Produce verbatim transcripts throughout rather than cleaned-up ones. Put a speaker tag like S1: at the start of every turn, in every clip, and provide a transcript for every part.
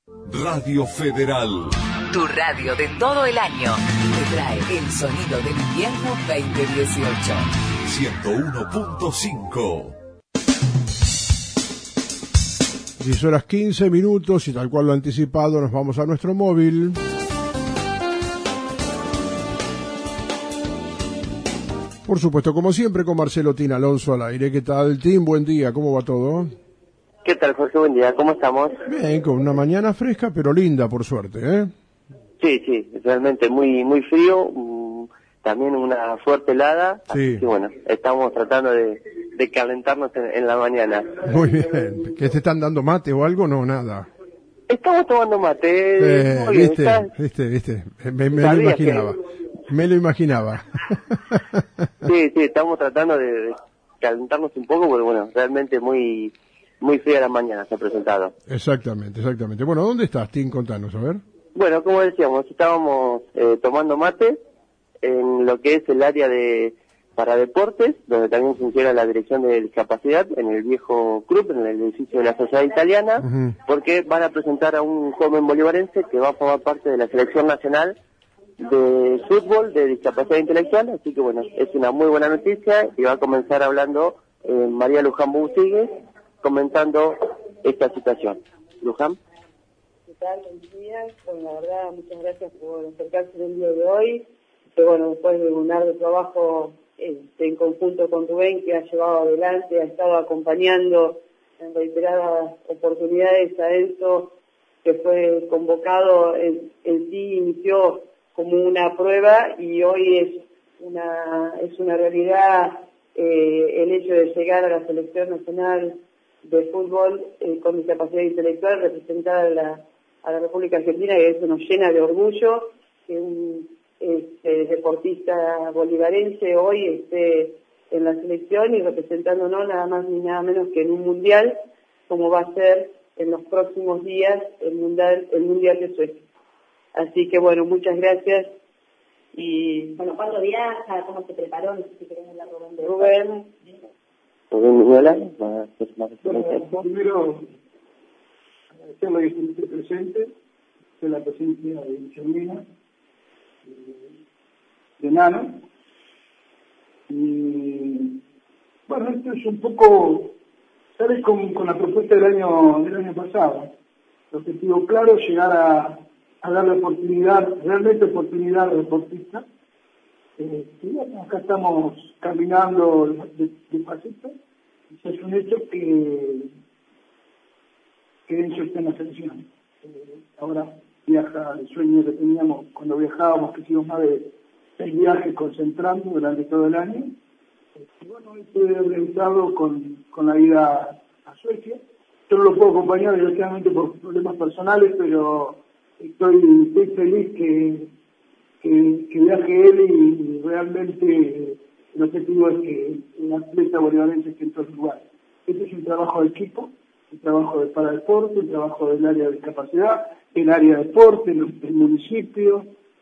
S1: Radio Federal.
S2: Tu radio de todo el año. Te trae el sonido del invierno veinte dieciocho.
S1: ciento uno punto cinco.
S3: diez horas quince minutos y tal cual lo anticipado nos vamos a nuestro móvil. Por supuesto, como siempre, con Marcelo Tin Alonso al aire. ¿Qué tal, Tim? Buen día, ¿cómo va todo?
S4: ¿Qué tal, Jorge? Buen día, ¿cómo estamos?
S3: Bien, con una mañana fresca, pero linda, por suerte, ¿eh?
S4: Sí, sí, realmente muy muy frío, mmm, también una fuerte helada,
S3: sí.
S4: Así que bueno, estamos tratando de, de calentarnos en, en la mañana.
S3: Muy bien. ¿Qué te están dando mate o algo? No, nada.
S4: Estamos tomando mate.
S3: Eh,
S4: muy bien,
S3: viste,
S4: ¿estás?
S3: viste, viste, me, me lo imaginaba, que... me lo imaginaba.
S4: Sí, sí, estamos tratando de, de calentarnos un poco, porque bueno, realmente muy muy fría la mañana se ha presentado.
S3: Exactamente, exactamente. Bueno, ¿dónde estás, Tim? Contanos, a ver.
S4: Bueno, como decíamos, estábamos eh, tomando mate en lo que es el área de para deportes, donde también funciona la dirección de discapacidad, en el viejo club, en el edificio de la Sociedad Italiana, uh-huh. porque van a presentar a un joven bolivarense que va a formar parte de la selección nacional de fútbol de discapacidad intelectual, así que bueno, es una muy buena noticia y va a comenzar hablando eh, María Luján Bouzigues, comentando esta situación. Luján.
S5: ¿Qué tal? Buenos días. Bueno, la verdad, muchas gracias por acercarse en el día de hoy. Que bueno, después de un arduo trabajo este, en conjunto con Rubén, que ha llevado adelante, ha estado acompañando en reiteradas oportunidades a Enzo, que fue convocado, en, en sí inició como una prueba y hoy es una, es una realidad eh, el hecho de llegar a la selección nacional de fútbol eh, con discapacidad intelectual, representar a la, a la República Argentina, y eso nos llena de orgullo que un este, deportista bolivarense hoy esté en la selección y representándonos nada más ni nada menos que en un mundial, como va a ser en los próximos días el mundial, el mundial de Suecia. Así que bueno, muchas gracias. Y
S6: bueno, ¿cuándo viaja? ¿Cómo se preparó? No sé si querés hablar Rubén de
S4: Rubén. Rubén Miñola.
S7: Bueno, primero, agradecerle que esté presente, de la presencia de Guillermina, de Nano. Y bueno, esto es un poco, sale con, con la propuesta del año del año pasado. El objetivo claro es llegar a, a darle oportunidad, realmente oportunidad al deportista. Eh, y bueno, acá estamos caminando de, de pasito. Es un hecho que, que Enzo está en la selección. Eh, ahora viaja, el sueño que teníamos cuando viajábamos, que hicimos más de seis viajes concentrando durante todo el año. Eh, y bueno, estoy realizado con, con la ida a Suecia. Yo no lo puedo acompañar, desgraciadamente, por problemas personales, pero estoy, estoy feliz que, que, que viaje él y, y realmente el objetivo es que un atleta bolivarense esté en todos los lugares. Este es un trabajo de equipo, un trabajo de paradeporte, un trabajo del área de discapacidad, el área de deporte, el, el municipio,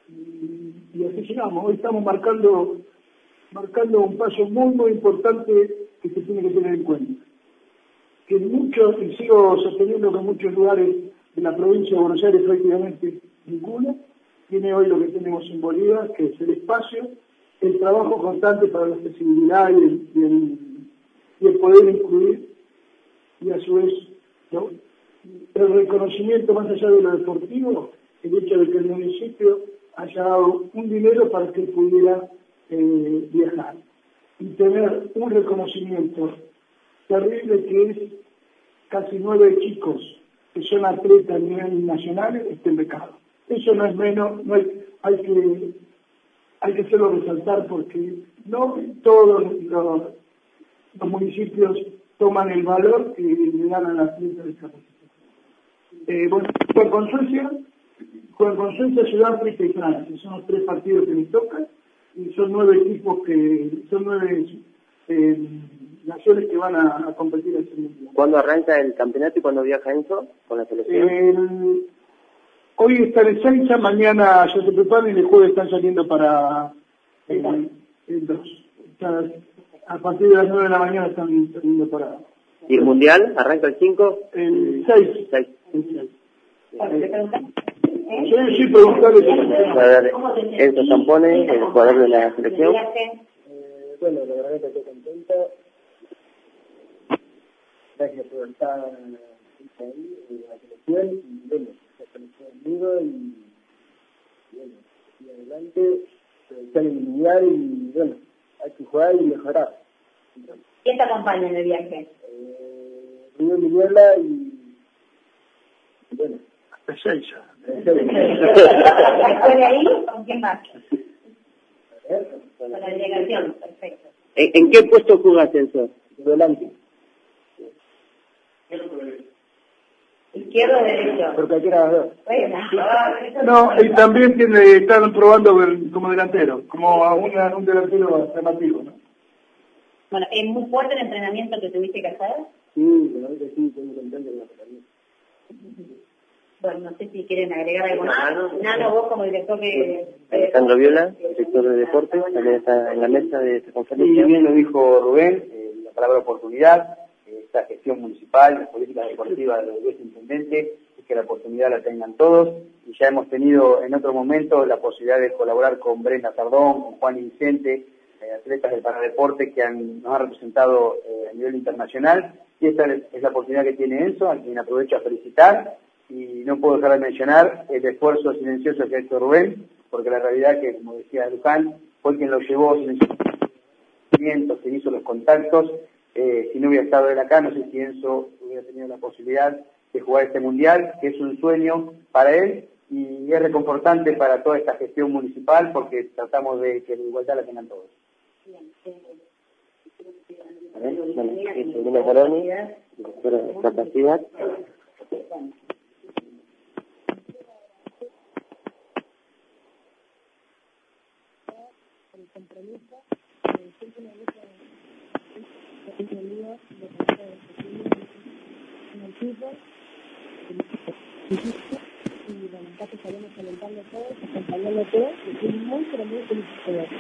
S7: y, y así llegamos. Hoy estamos marcando, marcando un paso muy, muy importante que se tiene que tener en cuenta. Que en muchos, y sigo sosteniendo que en muchos lugares de la provincia de Buenos Aires prácticamente ninguna, tiene hoy lo que tenemos en Bolívar, que es el espacio, el trabajo constante para la accesibilidad y el, y el, y el poder incluir, y a su vez, ¿no?, el reconocimiento más allá de lo deportivo, el hecho de que el municipio haya dado un dinero para que él pudiera eh, viajar y tener un reconocimiento terrible que es casi nueve chicos que son atletas a nivel nacional estén becados. Eso no es menos, no hay, hay que hay que hacerlo resaltar porque no todos los, los municipios toman el valor que le dan a la atleta de discapacidad. Eh, bueno, juegan con Suecia, juegan con Suecia, Sudáfrica y Francia. Son los tres partidos que les tocan y son nueve equipos que, son nueve eh, naciones que van a, a competir en ese mundial.
S4: ¿Cuándo arranca el campeonato y cuándo viaja Enzo con la selección?
S7: Eh, hoy está en Ezeiza, mañana ya se preparan y el jueves están saliendo para el, el dos. O sea, a partir de las nueve de la mañana están saliendo para...
S4: ¿Y el mundial arranca el cinco?
S7: El seis.
S4: seis.
S7: El seis. Sí, sí, preguntarle.
S4: A ver, Enzo Zampone, el jugador de la selección.
S8: Eh, bueno, la verdad que estoy contento. Gracias por estar ahí en la selección y bueno, se conectó conmigo y, y bueno, y adelante, aprovechar el mundial y bueno, hay que jugar y mejorar.
S6: ¿Quién te acompaña en el viaje?
S8: Eh, Rubén Viñola y, y bueno,
S7: Ezeiza.
S6: Después de ahí, ¿con quién más? Con la delegación, perfecto.
S4: ¿En, en qué puesto jugás, Enzo?
S8: Volante.
S6: ¿Izquierdo o derecho?
S8: Por cualquiera de los dos.
S6: Bueno.
S7: No, y también tiene, están probando como delantero, como a una, un delantero alternativo, ¿no?
S6: Bueno, ¿es muy fuerte el entrenamiento que tuviste que hacer?
S8: Sí, la verdad que sí, estoy muy contento con la compañía.
S6: Bueno, no sé si quieren agregar algo más. Nano, vos como director de...
S4: Alejandro Viola, director de deportes, también está en la mesa de esta
S9: Sí,
S4: conferencia.
S9: bien lo dijo Rubén, eh, la palabra oportunidad, eh, esta gestión municipal, las políticas deportivas de este intendente, es que la oportunidad la tengan todos, y ya hemos tenido en otro momento la posibilidad de colaborar con Brenda Sardón, con Juan y Vicente, eh, atletas del paradeporte que han, nos han representado eh, a nivel internacional, y esta es la oportunidad que tiene Enzo, a quien aprovecho a felicitar, y no puedo dejar de mencionar el esfuerzo silencioso que ha hecho Rubén, porque la realidad que, como decía Luján, fue quien lo llevó silenciosamente, quien hizo los contactos. Eh, si no hubiera estado él acá, no sé si Enzo hubiera tenido la posibilidad de jugar este mundial, que es un sueño para él y es reconfortante para toda esta gestión municipal, porque tratamos de que la igualdad la tengan todos.
S4: A ver, bueno, Lina Caroni, directora de discapacidad.
S10: El compromiso de siempre me gusta el lío de en el fútbol y bueno, acá te estaremos calentando todos, acompañando todos y estoy muy pero muy feliz de ver.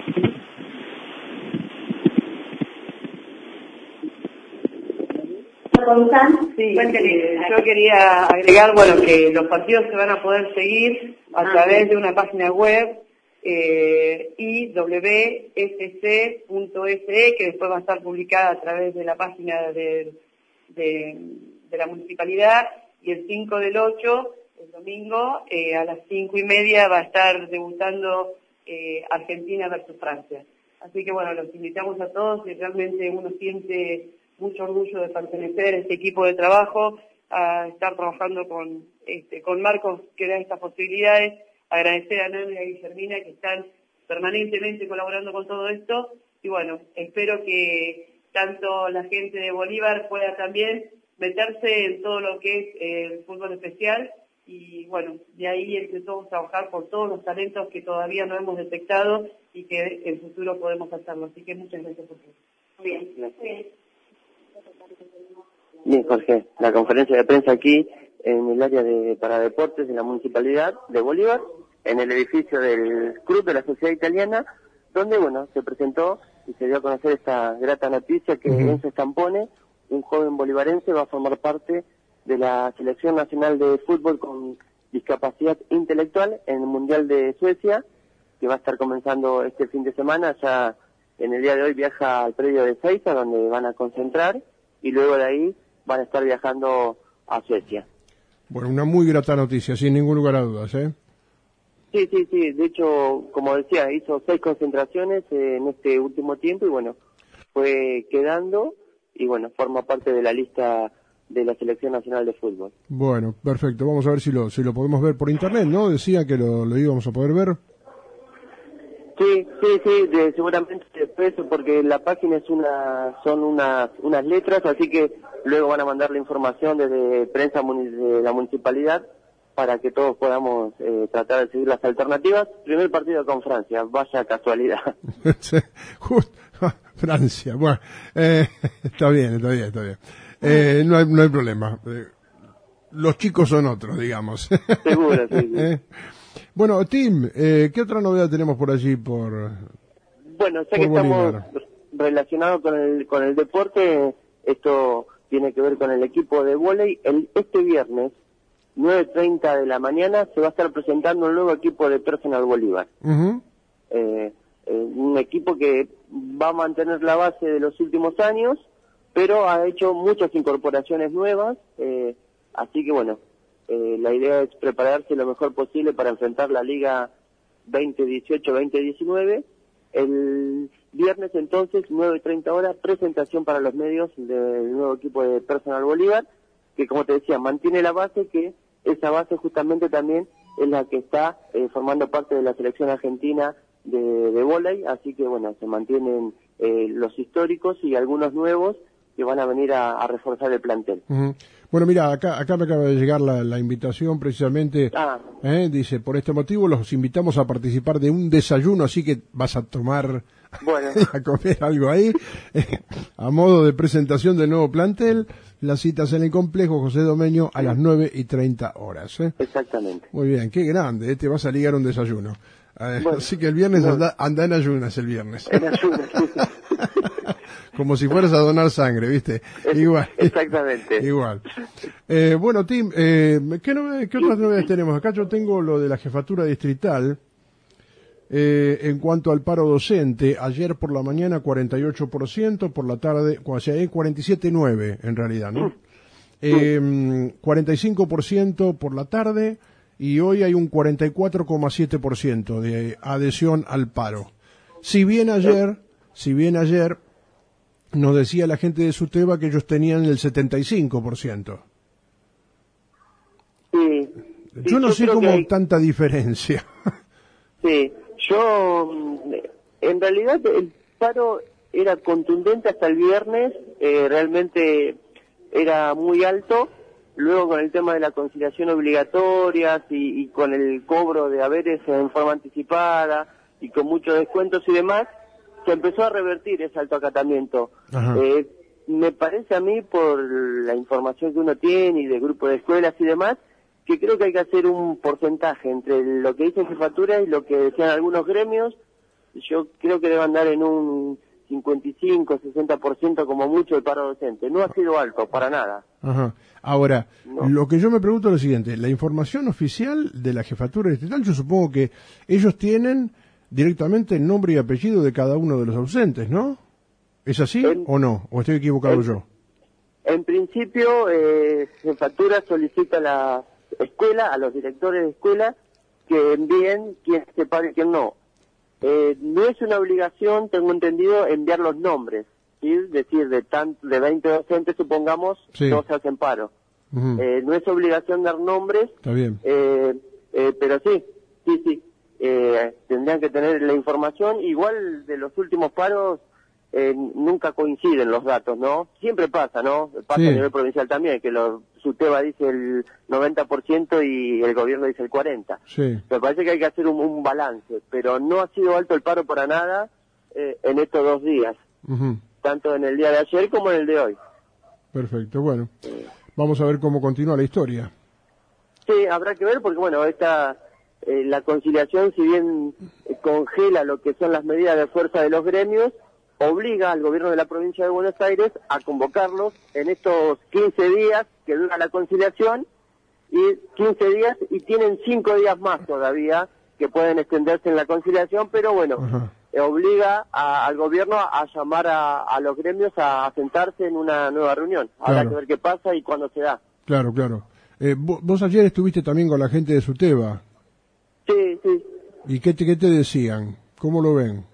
S5: Sí, eh, yo quería agregar, bueno, que los partidos se van a poder seguir a
S6: Ah,
S5: través
S6: sí.
S5: de una página web eh, i w s c punto s e, que después va a estar publicada a través de la página de, de, de la municipalidad, y el cinco del ocho, el domingo, eh, a las cinco y media va a estar debutando eh, Argentina versus Francia. Así que bueno, los invitamos a todos y realmente uno siente mucho orgullo de pertenecer a este equipo de trabajo, a estar trabajando con este, con Marcos, que da estas posibilidades, agradecer a Nano y a Guillermina que están permanentemente colaborando con todo esto, y bueno, espero que tanto la gente de Bolívar pueda también meterse en todo lo que es eh, el fútbol especial, y bueno, de ahí entre todos trabajar por todos los talentos que todavía no hemos detectado y que en futuro podemos hacerlo. Así que muchas gracias por todo.
S6: Muy bien, muy bien.
S4: Bien, Jorge, la conferencia de prensa aquí en el área de paradeportes de la Municipalidad de Bolívar, en el edificio del Club de la Sociedad Italiana, donde, bueno, se presentó y se dio a conocer esta grata noticia que
S3: Ujú.
S4: Enzo Zampone, un joven bolivarense, va a formar parte de la Selección Nacional de Fútbol con Discapacidad Intelectual en el Mundial de Suecia, que va a estar comenzando este fin de semana. Ya en el día de hoy viaja al predio de Ezeiza, donde van a concentrar, y luego de ahí van a estar viajando a Suecia.
S3: Bueno, una muy grata noticia, sin ningún lugar a dudas, ¿eh?
S4: Sí, sí, sí. De hecho, como decía, hizo seis concentraciones eh, en este último tiempo y bueno, fue quedando y bueno, forma parte de la lista de la Selección Nacional de Fútbol.
S3: Bueno, perfecto. Vamos a ver si lo si lo podemos ver por internet, ¿no? Decía que lo, lo íbamos a poder ver.
S4: Sí, sí, sí, de, seguramente después, porque la página es una, son unas, unas letras, así que luego van a mandar la información desde prensa muni- de la municipalidad para que todos podamos eh, tratar de seguir las alternativas. Primer partido con Francia, vaya casualidad.
S3: Sí, justo, Francia. Bueno, eh, está bien, está bien, está bien. Eh, no hay, no hay problema. Eh, los chicos son otros, digamos.
S4: Seguro, sí, sí.
S3: Eh, Bueno, Tim, eh, ¿qué otra novedad tenemos por allí? Por
S4: Bueno, ya
S3: por
S4: que estamos
S3: Bolívar?
S4: relacionados con el con el deporte, esto tiene que ver con el equipo de vóley. El, este viernes nueve treinta de la mañana, se va a estar presentando un nuevo equipo de Personal Bolívar.
S3: Uh-huh.
S4: eh, eh, un equipo que va a mantener la base de los últimos años, pero ha hecho muchas incorporaciones nuevas, eh, así que bueno, eh, la idea es prepararse lo mejor posible para enfrentar la Liga veinte dieciocho veinte diecinueve. El viernes entonces, nueve treinta horas, presentación para los medios del nuevo equipo de Personal Bolívar, que como te decía, mantiene la base, que esa base justamente también es la que está eh, formando parte de la selección argentina de, de vóley, así que bueno, se mantienen eh, los históricos y algunos nuevos que van a venir a, a reforzar el plantel.
S3: Uh-huh. Bueno, mira, acá acá me acaba de llegar la, la invitación precisamente,
S4: ah.
S3: ¿eh? Dice, por este motivo los invitamos a participar de un desayuno, así que vas a tomar,
S4: bueno.
S3: a comer algo ahí, eh, a modo de presentación del nuevo plantel. Las citas en el complejo José Domenio a las nueve y treinta horas. ¿eh?
S4: Exactamente.
S3: Muy bien, qué grande, ¿eh? Te vas a ligar un desayuno. Eh,
S4: bueno,
S3: así que el viernes
S4: no.
S3: anda, anda en ayunas el viernes.
S4: En ayunas, sí.
S3: Como si fueras a donar sangre, ¿viste? Igual.
S4: Exactamente.
S3: Igual. Eh, bueno, Tim, eh, ¿qué, novedades, ¿qué otras novedades tenemos? Acá yo tengo lo de la jefatura distrital. Eh, en cuanto al paro docente, ayer por la mañana cuarenta y ocho por ciento, por la tarde, o sea, cuarenta y siete punto nueve por ciento en realidad, ¿no? Eh, cuarenta y cinco por ciento por la tarde y hoy hay un cuarenta y cuatro coma siete por ciento de adhesión al paro. Si bien ayer, si bien ayer nos decía la gente de SUTEBA que ellos tenían el setenta y cinco por ciento.
S4: Sí.
S3: Yo
S4: sí,
S3: no
S4: yo
S3: sé
S4: creo
S3: cómo
S4: que hay...
S3: tanta diferencia.
S4: Sí, yo, en realidad el paro era contundente hasta el viernes, eh, realmente era muy alto, luego con el tema de la conciliación obligatoria y, y con el cobro de haberes en forma anticipada y con muchos descuentos y demás, se empezó a revertir ese alto acatamiento. Eh, me parece a mí, por la información que uno tiene y de grupo de escuelas y demás, que creo que hay que hacer un porcentaje entre lo que dice jefatura y lo que decían algunos gremios. Yo creo que debe andar en un cincuenta y cinco, sesenta por ciento como mucho el paro docente. No ha sido alto, para nada.
S3: Ajá. Ahora,
S4: no.
S3: Lo que yo me pregunto es lo siguiente. La información oficial de la jefatura distrital, yo supongo que ellos tienen directamente el nombre y apellido de cada uno de los ausentes, ¿no? ¿Es así en, o no? ¿O estoy equivocado
S4: en,
S3: yo?
S4: En principio, eh, jefatura solicita a la escuela, a los directores de escuela, que envíen quién se paga y quién no. Eh, no es una obligación, tengo entendido, enviar los nombres, ¿sí? Es decir, de tan, de veinte docentes, supongamos,
S3: sí.
S4: no se hacen paro.
S3: Uh-huh.
S4: Eh, no es obligación dar nombres.
S3: Está bien.
S4: Eh, eh, pero sí, sí, sí. Eh, tendrían que tener la información. Igual de los últimos paros eh, nunca coinciden los datos, ¿no? Siempre pasa, ¿no? Pasa
S3: sí.
S4: a nivel provincial también, que los SUTEBA dice el noventa por ciento y el gobierno dice el cuarenta por ciento.
S3: Sí.
S4: Me parece que hay que hacer un, un balance, pero no ha sido alto el paro para nada eh, en estos dos días,
S3: Uh-huh.
S4: tanto en el día de ayer como en el de hoy.
S3: Perfecto, bueno. Vamos a ver cómo continúa la historia.
S4: Sí, habrá que ver porque, bueno, esta... Eh, la conciliación, si bien eh, congela lo que son las medidas de fuerza de los gremios, obliga al gobierno de la provincia de Buenos Aires a convocarlos en estos quince días que dura la conciliación, y quince días, y tienen cinco días más todavía que pueden extenderse en la conciliación, pero bueno, eh, obliga a, al gobierno a, a llamar a, a los gremios a, a sentarse en una nueva reunión. Habrá
S3: Claro.
S4: que ver qué pasa y cuándo se da.
S3: Claro, claro. Eh, vos, vos ayer estuviste también con la gente de SUTEBA.
S4: Sí, sí.
S3: ¿Y qué te, qué te decían? ¿Cómo lo ven?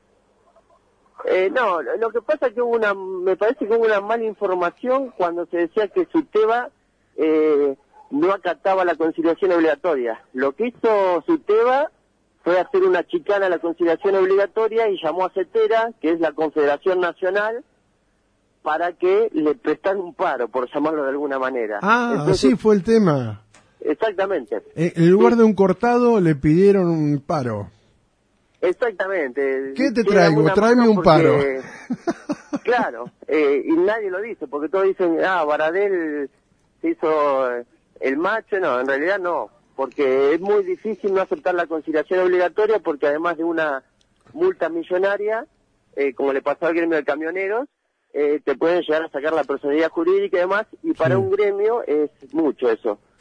S4: Eh, no, lo que pasa es que hubo una, me parece que hubo una mala información cuando se decía que SUTEBA eh, no acataba la conciliación obligatoria. Lo que hizo SUTEBA fue hacer una chicana a la conciliación obligatoria y llamó a CETERA, que es la Confederación Nacional, para que le prestaran un paro, por llamarlo de alguna manera.
S3: Ah,
S4: Entonces,
S3: así fue el tema.
S4: Exactamente.
S3: Eh, en lugar de un cortado le pidieron un paro.
S4: Exactamente.
S3: ¿Qué te
S4: Tiene
S3: traigo?
S4: alguna
S3: Tráeme
S4: mano
S3: un paro.
S4: porque- Claro, eh, y nadie lo dice, porque todos dicen, ah, Baradel se hizo el macho. No, en realidad no, porque es muy difícil no aceptar la conciliación obligatoria, porque además de una multa millonaria, eh, como le pasó al gremio de camioneros, eh, te pueden llegar a sacar la personalidad jurídica y demás, y para
S3: Sí.
S4: un gremio es mucho eso.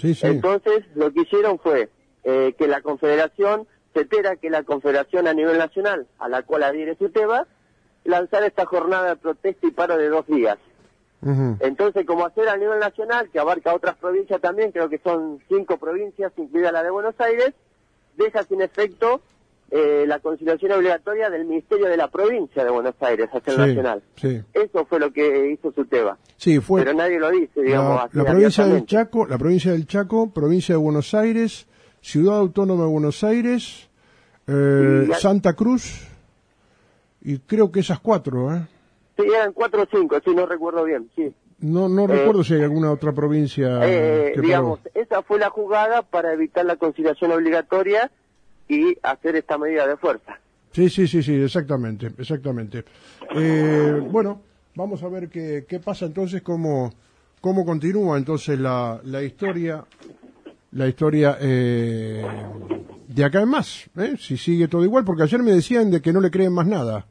S3: Sí, sí.
S4: Entonces, lo que hicieron fue eh, que la Confederación Cetera, que es la confederación a nivel nacional, a la cual adhiere Ceteba, lanzar esta jornada de protesta y paro de dos días.
S3: Uh-huh.
S4: Entonces, como hacer a nivel nacional, que abarca otras provincias también, creo que son cinco provincias, incluida la de Buenos Aires, deja sin efecto eh, la conciliación obligatoria del Ministerio de la Provincia de Buenos Aires hacia el
S3: Sí,
S4: nacional.
S3: sí.
S4: Eso fue lo que hizo Ceteba.
S3: Sí, fue
S4: Pero nadie lo dice, digamos.
S3: la,
S4: así
S3: la provincia del
S4: abiertamente.
S3: Chaco, la provincia del Chaco, provincia de Buenos Aires, Ciudad Autónoma de Buenos Aires, eh,
S4: Y-
S3: Santa Cruz, y creo que esas cuatro, ¿eh?
S4: Sí, eran cuatro o cinco, sí, no recuerdo bien, sí.
S3: No, no
S4: Eh,
S3: recuerdo si hay alguna otra provincia
S4: Eh,
S3: que
S4: digamos,
S3: paró.
S4: esa fue la jugada para evitar la conciliación obligatoria y hacer esta medida de fuerza.
S3: Sí, sí, sí, sí, exactamente, exactamente. Eh, bueno, vamos a ver qué, qué pasa entonces, cómo, cómo continúa entonces la, la historia, la historia eh, de acá en más, ¿eh? Si sigue todo igual, porque ayer me decían de que no le creen más nada.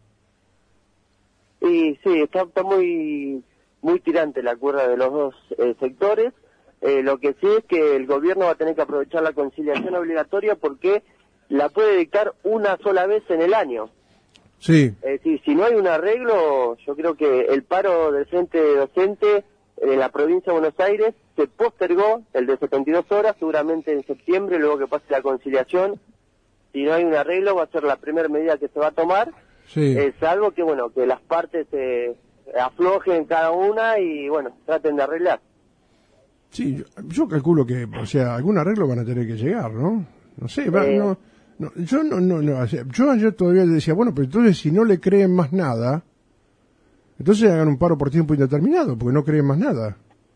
S4: Y sí, está, está muy muy tirante la cuerda de los dos eh, sectores. Eh, lo que sí es que el gobierno va a tener que aprovechar la conciliación obligatoria porque la puede dictar una sola vez en el año.
S3: Sí,
S4: Es decir, si no hay un arreglo, yo creo que el paro del frente docente en la provincia de Buenos Aires se postergó, el de setenta y dos horas, seguramente en septiembre, luego que pase la conciliación. Si no hay un arreglo, va a ser la primera medida que se va a tomar.
S3: sí.
S4: Es algo que, bueno, que las partes se aflojen cada una y, bueno, traten de arreglar.
S3: Sí, yo, yo calculo que, o sea, algún arreglo van a tener que llegar, ¿no? No sé, va,
S4: Eh.
S3: no, no, yo no, no, no, o sea, yo ayer todavía le decía, bueno, pero entonces si no le creen más nada, entonces hagan un paro por tiempo indeterminado, porque no creen más nada.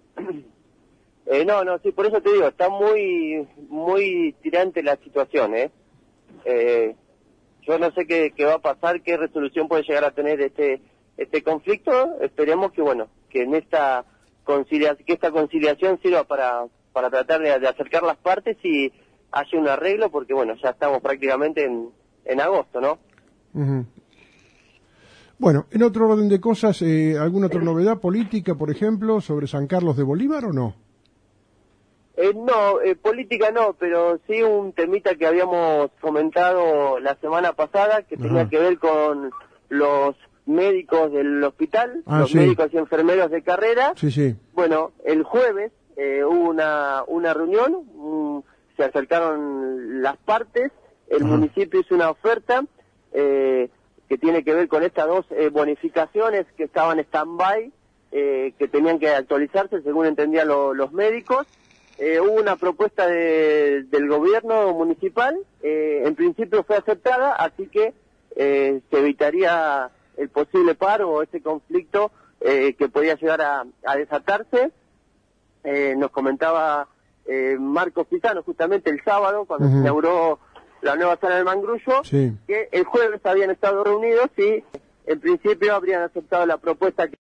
S4: Eh, no, no, sí, por eso te digo, está muy, muy tirante la situación, ¿eh? Eh, yo no sé qué, qué va a pasar, qué resolución puede llegar a tener este este conflicto. Esperemos que, bueno, que en esta conciliación, que esta conciliación sirva para para tratar de, de acercar las partes y haya un arreglo, porque, bueno, ya estamos prácticamente en, en agosto, ¿no?
S3: Ujú. Bueno, en otro orden de cosas, eh, ¿alguna otra novedad política, por ejemplo, sobre San Carlos de Bolívar o no?
S4: Eh, no, eh, política no, pero sí un temita que habíamos comentado la semana pasada, que tenía
S3: Ajá.
S4: que ver con los médicos del hospital,
S3: Ah,
S4: los
S3: sí.
S4: médicos y enfermeros de carrera.
S3: Sí, sí.
S4: Bueno, el jueves eh, hubo una, una reunión, mm, se acercaron las partes, el
S3: Ajá.
S4: municipio hizo una oferta eh, que tiene que ver con estas dos eh, bonificaciones que estaban en stand-by, eh, que tenían que actualizarse según entendían lo- los médicos. Eh, hubo una propuesta de, del gobierno municipal, eh, en principio fue aceptada, así que eh, se evitaría el posible paro o ese conflicto eh, que podía llegar a, a desatarse. Eh, nos comentaba eh, Marcos Pisano justamente el sábado, cuando
S3: Ujú.
S4: se inauguró la nueva sala del Mangrullo,
S3: Sí.
S4: que el jueves habían estado reunidos y en principio habrían aceptado la propuesta que